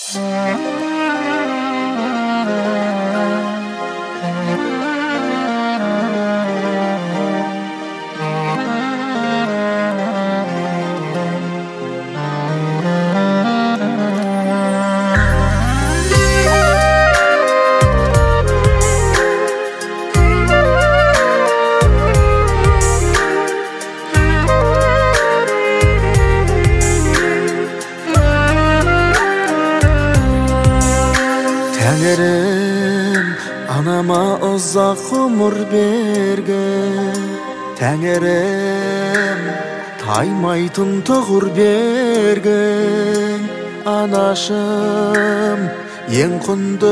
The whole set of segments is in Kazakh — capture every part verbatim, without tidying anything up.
Тәңірім, анама ұзақ ғұмыр берген. Тәңірім, таймайтын тұғыр берген. Анашым, ең құнды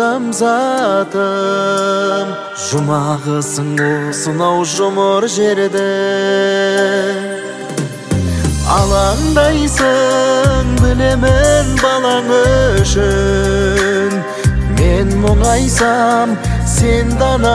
адамзатым, жұмағысың осынау жұмыр жерде. Алаңдайсың, білемін балаң үшін. Мен мұңайсам, сен дана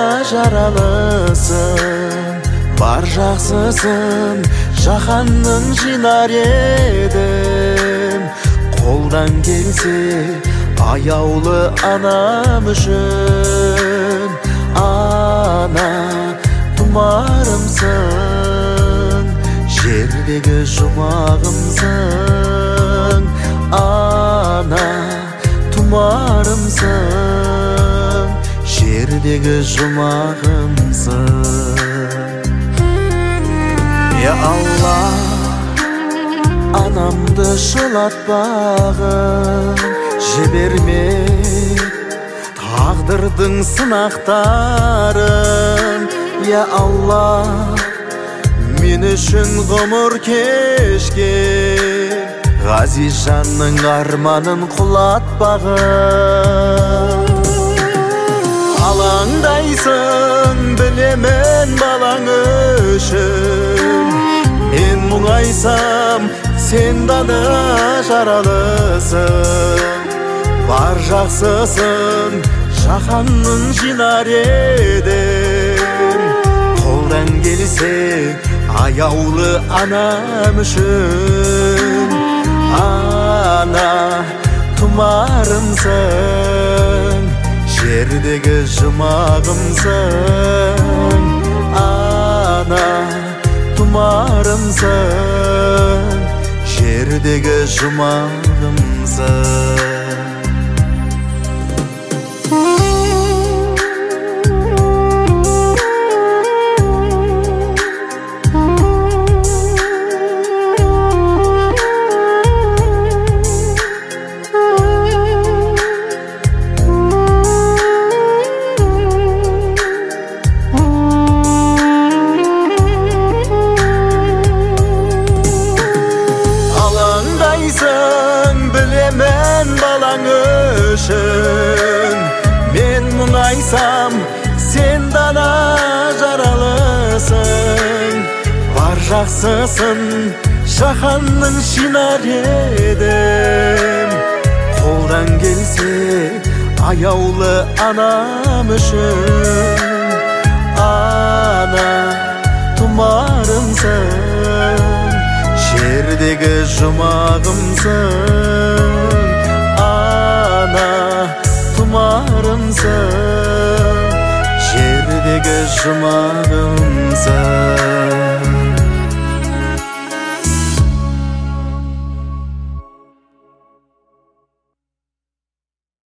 жаралысың. Бар жақсысын, жаһанның жинар едім. Қолдан келсе, аяулы анам үшін. Ана, тұмарымсың, жердегі жұмағымсың. Ана, тұмарымсың, жердегі жұмағымсың. Я Алла, анамды жылатпағын, жіберме тағдырдың сынақтарын. Я Алла, мен үшін ғұмыр кешкен, ғазиз жанның арманын құлатпағын. Алаңдайсың, білемін балаң үшін. Мен мұңайсам, сен дана жаралысың. Бар жақсысын, жаһанның жинар едім. Қолдан келсе, аяулы анам үшін. Ана, тұмарымсың, жердегі жұмағымсың. Ана, тұмарымсың, жердегі жұмағымсың. Білемін балаң үшін. Мен мұңайсам, сен дана жаралысың. Бар жақсысын, жаһанның жинар едім. Қолдан келсе, аяулы анам үшін. Ана, тұмарымсың, жердегі жұмағымсың. Ана, тұмарымсың, жердегі жұмағымсың.